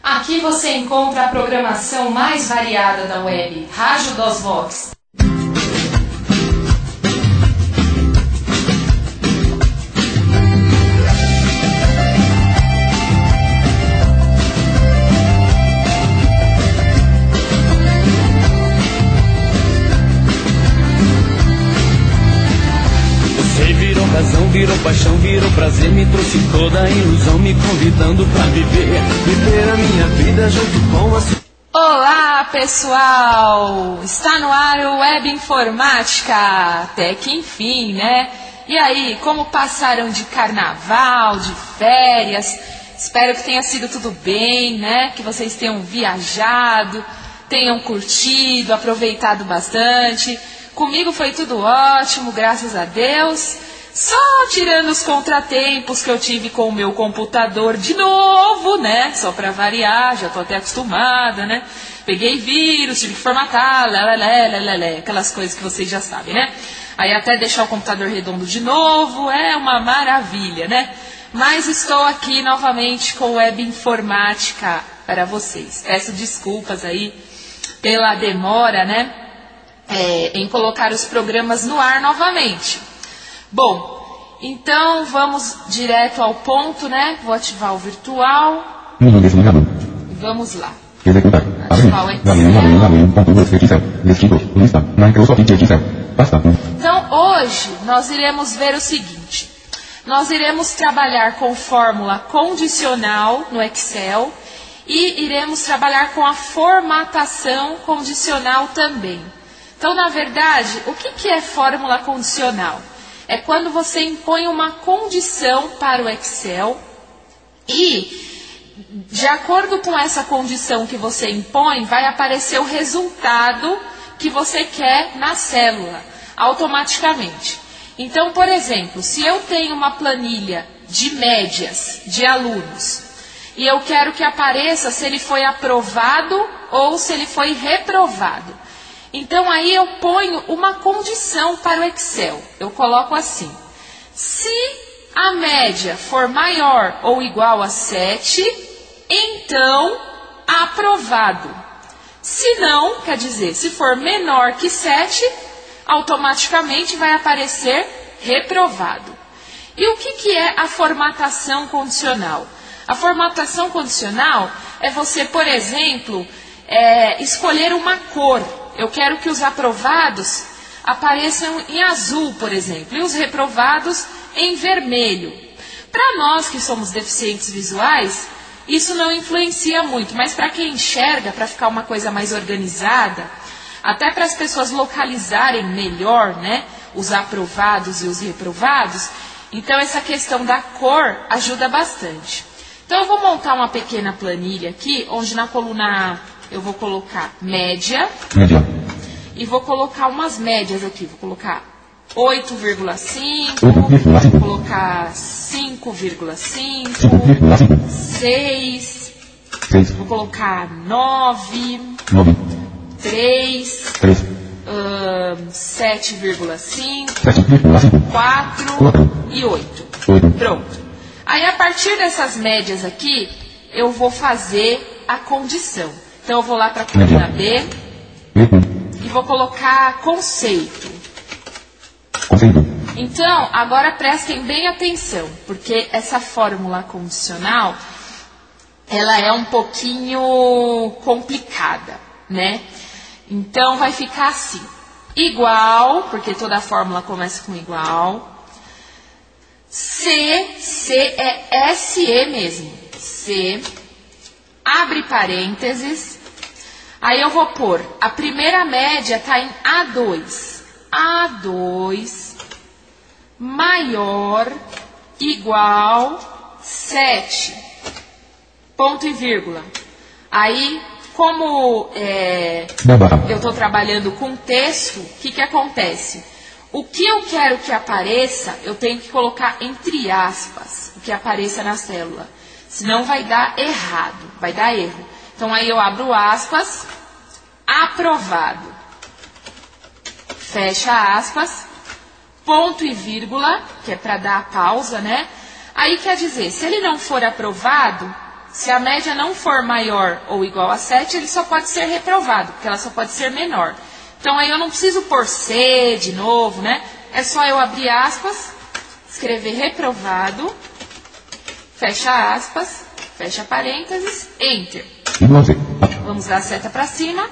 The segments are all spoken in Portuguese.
Aqui você encontra a programação mais variada da web, Rádio dos Vox. Virou paixão, virou prazer, me trouxe toda a ilusão, me convidando pra viver a minha vida junto com a sua. Olá pessoal, está no ar o Web Informática, até que enfim, né? E aí, como passaram de carnaval, de férias? Espero que tenha sido tudo bem, né? Que vocês tenham viajado, tenham curtido, aproveitado bastante. Comigo foi tudo ótimo, graças a Deus. Só tirando os contratempos que eu tive com o meu computador de novo, né? Só pra variar, já tô até acostumada, né? Peguei vírus, tive que formatar, aquelas coisas que vocês já sabem, né? Aí até deixar o computador redondo de novo, é uma maravilha, né? Mas estou aqui novamente com Web Informática para vocês. Peço desculpas aí pela demora, né? Em colocar os programas no ar novamente. Bom, então vamos direto ao ponto, né? Vou ativar o virtual. Vamos lá. Ativar o Excel. Então hoje nós iremos ver o seguinte. Nós iremos trabalhar com fórmula condicional no Excel e iremos trabalhar com a formatação condicional também. Então, na verdade, o que é fórmula condicional? É quando você impõe uma condição para o Excel e, de acordo com essa condição que você impõe, vai aparecer o resultado que você quer na célula, automaticamente. Então, por exemplo, se eu tenho uma planilha de médias de alunos e eu quero que apareça se ele foi aprovado ou se ele foi reprovado. Então, aí eu ponho uma condição para o Excel. Eu coloco assim. Se a média for maior ou igual a 7, então aprovado. Se não, quer dizer, se for menor que 7, automaticamente vai aparecer reprovado. E o que é a formatação condicional? A formatação condicional é você, por exemplo, escolher uma cor. Eu quero que os aprovados apareçam em azul, por exemplo, e os reprovados em vermelho. Para nós que somos deficientes visuais, isso não influencia muito, mas para quem enxerga, para ficar uma coisa mais organizada, até para as pessoas localizarem melhor, né, os aprovados e os reprovados, então essa questão da cor ajuda bastante. Então eu vou montar uma pequena planilha aqui, onde na coluna A eu vou colocar média. E vou colocar umas médias aqui. Vou colocar 8,5. Vou colocar 5,5. 6. Vou colocar 9. 3. 7,5. 4 e 8. Pronto. Aí a partir dessas médias aqui, eu vou fazer a condição. Então, eu vou lá para a coluna B e vou colocar conceito. Então, agora prestem bem atenção, porque essa fórmula condicional, ela é um pouquinho complicada, né? Então, vai ficar assim. Igual, porque toda fórmula começa com igual. C é SE mesmo. C, abre parênteses. Aí eu vou pôr, a primeira média está em A2. A2 maior igual 7. Ponto e vírgula. Aí, como eu estou trabalhando com texto, o que acontece? O que eu quero que apareça, eu tenho que colocar entre aspas, o que apareça na célula. Senão vai dar errado, vai dar erro. Então, aí eu abro aspas, aprovado. Fecha aspas, ponto e vírgula, que é para dar a pausa, né? Aí quer dizer, se ele não for aprovado, Se a média não for maior ou igual a 7, ele só pode ser reprovado, porque ela só pode ser menor. Então aí eu não preciso pôr C de novo, né? É só eu abrir aspas, escrever reprovado, fecha aspas, fecha parênteses, enter. Vamos dar a seta para cima.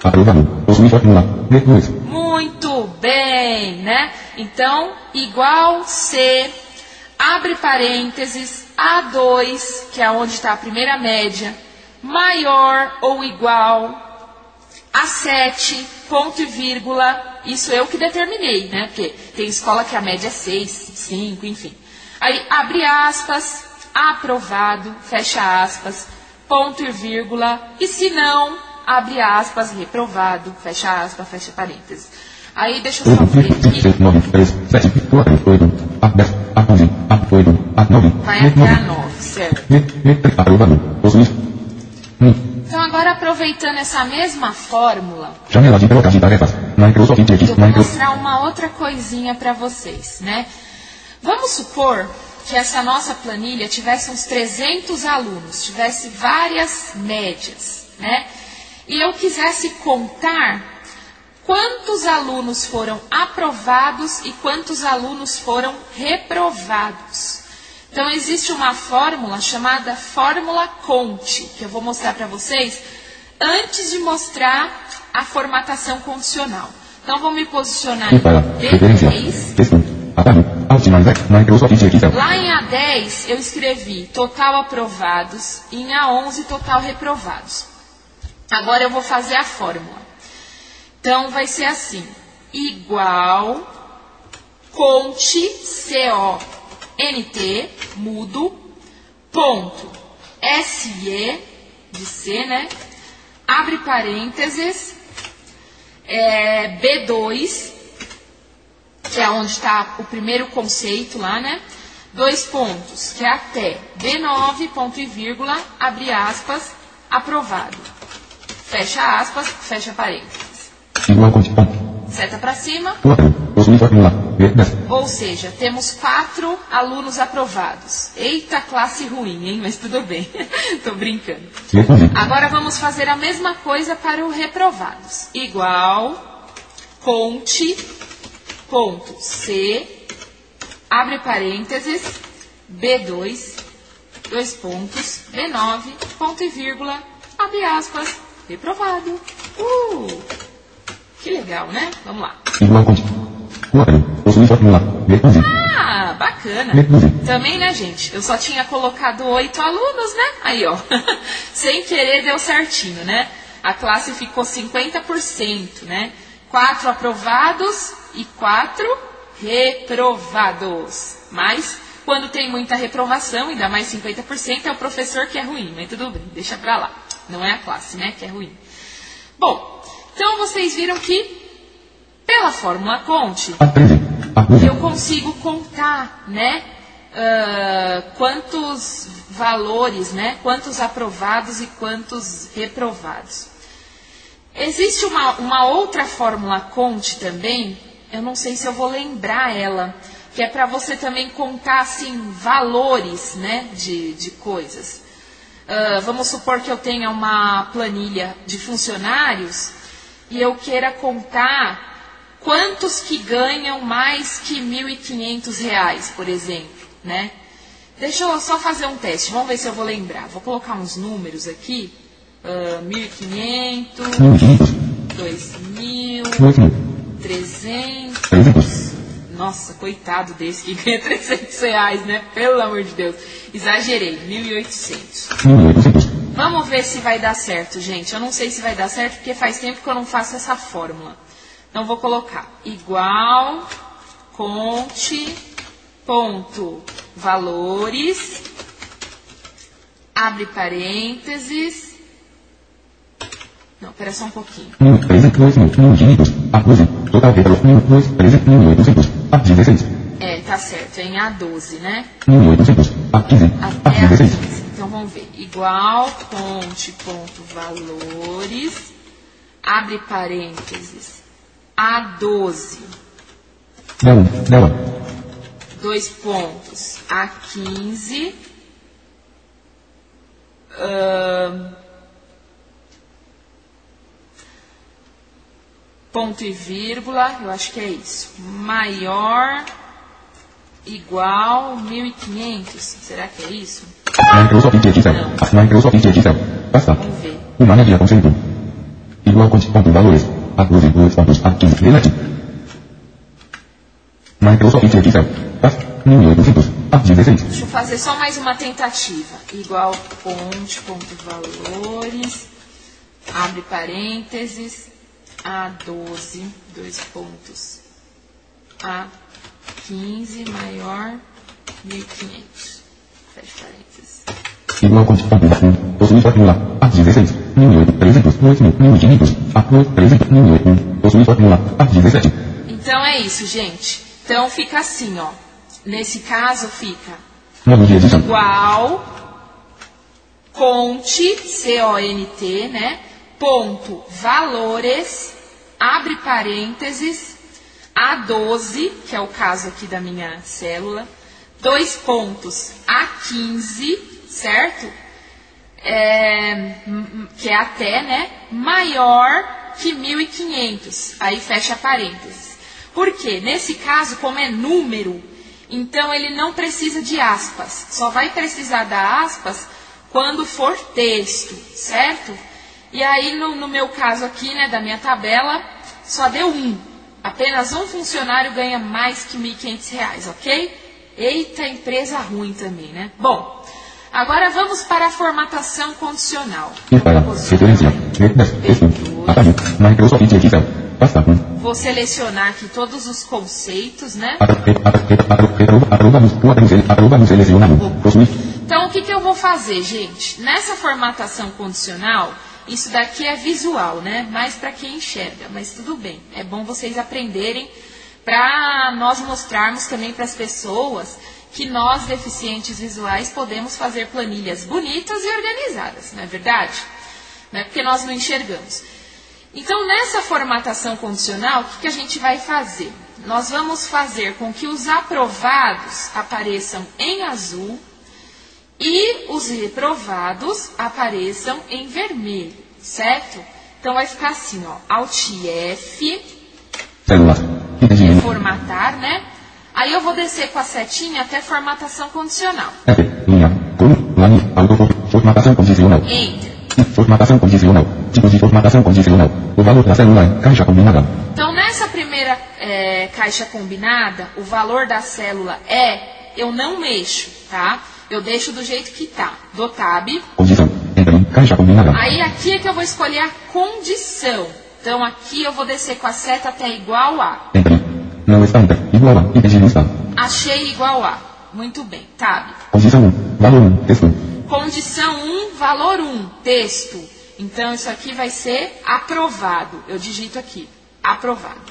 Muito bem, né? Então, igual C, abre parênteses, A2, que é onde está a primeira média, maior ou igual a 7, ponto e vírgula, isso eu que determinei, né? Porque tem escola que a média é 6, 5, enfim. Aí, abre aspas, aprovado, fecha aspas, ponto e vírgula, e se não, abre aspas, reprovado, fecha aspas, fecha parênteses. Aí, deixa eu só ver aqui. Vai até a 9, certo? Então, agora, aproveitando essa mesma fórmula, eu vou mostrar uma outra coisinha para vocês, né? Vamos supor que essa nossa planilha tivesse uns 300 alunos, tivesse várias médias, né? E eu quisesse contar quantos alunos foram aprovados e quantos alunos foram reprovados. Então, existe uma fórmula chamada fórmula Conte, que eu vou mostrar para vocês antes de mostrar a formatação condicional. Então, vou me posicionar em B3. Lá em A10, eu escrevi total aprovados e em A11, total reprovados. Agora, eu vou fazer a fórmula. Então, vai ser assim, igual Conte, C-O-N-T, mudo, ponto, S-E, de C, né? Abre parênteses, B2, que é onde está o primeiro conceito lá, né? 2 pontos, que é até B9, ponto e vírgula, abre aspas, aprovado. Fecha aspas, fecha parênteses. Seta para cima. Ou seja, temos 4 alunos aprovados. Eita, classe ruim, hein? Mas tudo bem. Estou brincando. Agora vamos fazer a mesma coisa para os reprovados. Igual, Conte, ponto, C, abre parênteses, B2, 2 pontos, B9, ponto e vírgula, abre aspas, reprovado. Que legal, né? Vamos lá. Ah, bacana. Também, né, gente? Eu só tinha colocado 8 alunos, né? Aí, ó. Sem querer deu certinho, né? A classe ficou 50%, né? 4 aprovados e 4 reprovados. Mas, quando tem muita reprovação, ainda mais 50%, é o professor que é ruim. Mas tudo bem, deixa pra lá. Não é a classe, né, que é ruim. Bom, então vocês viram que, pela fórmula Conte, eu consigo contar, né, quantos valores, né, quantos aprovados e quantos reprovados. Existe uma outra fórmula Conte também, eu não sei se eu vou lembrar ela, que é para você também contar, assim, valores, né, de coisas. Vamos supor que eu tenha uma planilha de funcionários e eu queira contar quantos que ganham mais que R$1.500, por exemplo, né? Deixa eu só fazer um teste, vamos ver se eu vou lembrar. Vou colocar uns números aqui. 1.500, 2.000, 300. Nossa, coitado desse que ganha R$300, né? Pelo amor de Deus. Exagerei, 1.800. Vamos ver se vai dar certo, gente. Eu não sei se vai dar certo, porque faz tempo que eu não faço essa fórmula. Então, vou colocar igual, Conte, ponto, valores, abre parênteses. Não, espera só um pouquinho. Tá certo, é em A12, né? Até A15. Então, vamos ver. Igual, Conte, ponto, valores, abre parênteses, A12. 2 pontos, A15. ponto e vírgula, eu acho que é isso. Maior, igual, 1.500. Será que é isso? Microsoft Excel. Microsoft Excel. Basta. Vamos ver. Uma média conceito. Igual ponto valores. Aproveite os pontos ativos relativo. Microsoft Excel. Basta. 1.800. A16. Deixa eu fazer só mais uma tentativa. Igual ponto valores. Abre parênteses. A12, 2 pontos. A15 maior 1.500. Fecha parênteses. Igual ponto valores. Possui fórmula. A16. 1.800. 1.500. A300. 1.800. Possui fórmula. A17. Então é isso, gente. Então fica assim, ó. Nesse caso fica igual conte, C-O-N-T, né? Ponto valores, abre parênteses, A12, que é o caso aqui da minha célula, 2 pontos, A15, certo? Que é até, né? Maior que 1.500, aí fecha parênteses. Por quê? Nesse caso, como é número, então ele não precisa de aspas, só vai precisar da aspas quando for texto, certo? E aí, no meu caso aqui, né, da minha tabela, só deu 1. Apenas um funcionário ganha mais que R$1.500, ok? Eita, empresa ruim também, né? Bom, agora vamos para a formatação condicional. Vou selecionar aqui todos os conceitos, né? Então, o que eu vou fazer, gente? Nessa formatação condicional, isso daqui é visual, né? Mais para quem enxerga, mas tudo bem. É bom vocês aprenderem para nós mostrarmos também para as pessoas que nós, deficientes visuais, podemos fazer planilhas bonitas e organizadas, não é verdade? Não é porque nós não enxergamos. Então, nessa formatação condicional, o que a gente vai fazer? Nós vamos fazer com que os aprovados apareçam em azul e os reprovados apareçam em vermelho, certo? Então, vai ficar assim, ó, Alt F, formatar, né? Aí eu vou descer com a setinha até formatação condicional. Formatação condicional. Enter. Formatação condicional. Tipo de formatação condicional. O valor da célula é caixa combinada. Então, nessa primeira caixa combinada, o valor da célula eu não mexo, tá? Eu deixo do jeito que tá. Do tab. Condição. Entre caixa combinada. Aí aqui é que eu vou escolher a condição. Então, aqui eu vou descer com a seta até igual a. Entre. Não está entre. Igual a. E de lista. Achei igual a. Muito bem. Tab. Condição 1. Valor 1. Texto. Condição 1, valor 1, texto. Então, isso aqui vai ser aprovado. Eu digito aqui, aprovado.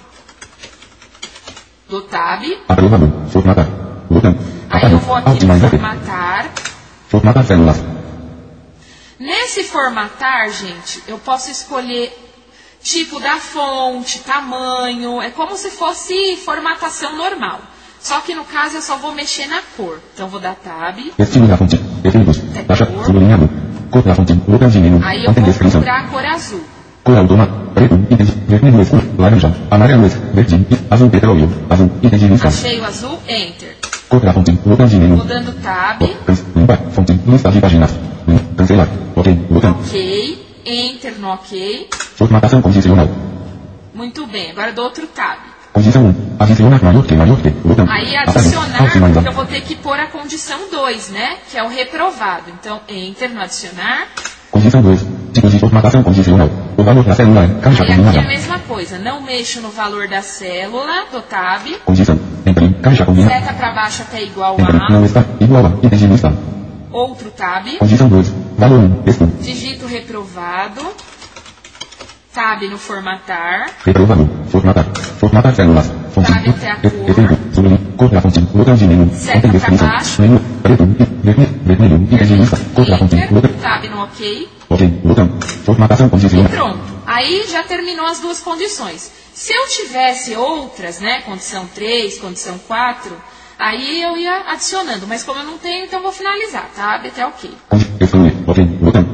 Do tab. Aprovado. Formatar. Botão. Aí eu vou aqui no formatar. Formatar células. Nesse formatar, gente, eu posso escolher tipo da fonte, tamanho. É como se fosse formatação normal. Só que no caso eu só vou mexer na cor. Então vou dar tab. Estilo da fonte. Efeitos. Taxa. Sublinhado. Cor da fonte. Botão de menu. Aí eu vou procurar a cor azul. Cor automática. Preto. Item. Vermelho escuro. Laranja. Amarelo. Verde. Azul petróleo. Azul. Item de lista. Achei o azul. Enter. Cor da fonte. Botão de menu. Vou dando tab. Limpar. Fonte. Lista de páginas. Cancelar. Ok. Botão. Ok. Enter no ok. Formatação condicional. Muito bem. Agora dou outro tab. Condição 1. Adicionar maior que. Botão. Aí adicionar, porque eu vou ter que pôr a condição 2, né? Que é o reprovado. Então, enter no adicionar. Condição 2. Tipo de formatação condicional. O valor da célula é caixa aí aqui combinada. é a mesma coisa. Não mexo no valor da célula, do tab. Condição. Entre. Caixa combinada. Seta para baixo até igual Entre. a. Não está. Igual a. Item de lista. Outro tab. Condição 2. Valor 1. Texto. Digito reprovado. Tab no formatar. Reprovado. Formatar. Formatar células. Fonte. Tab até a cor. Efeito. Sublinho. Cor da fonte. Botão de menu. Seta para baixo. Menu. Preto. Vermelho. Item de lista. Cor da fonte. Botão. Tab no ok. Ok. Botão. Formatação E condicional. pronto. Aí já terminou as duas condições. Se eu tivesse outras, né? Condição 3, condição 4, aí eu ia adicionando. Mas como eu não tenho, então vou finalizar, tá? Até ok. Ok. Botão.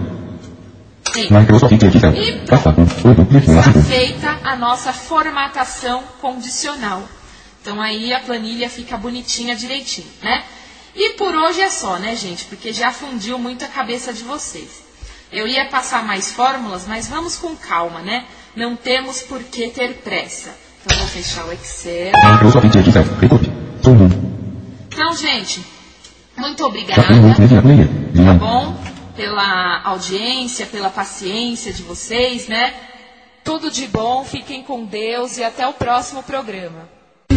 Microsoft Excel. E Passado. 8. está feita a nossa formatação condicional. Então aí a planilha fica bonitinha, direitinho, né? E por hoje é só, né, gente? Porque já fundiu muito a cabeça de vocês. Eu ia passar mais fórmulas, mas vamos com calma, né? Não temos por que ter pressa. Então vou fechar o Excel. Microsoft Excel. Record. Então, gente, muito obrigada. Tá bom? Pela audiência, pela paciência de vocês, né? Tudo de bom, fiquem com Deus e até o próximo programa.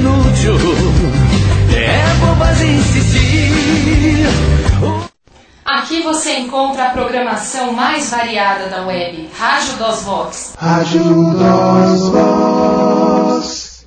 Aqui você encontra a programação mais variada da web. Rádio DOS Vox. Rádio DOS Vox.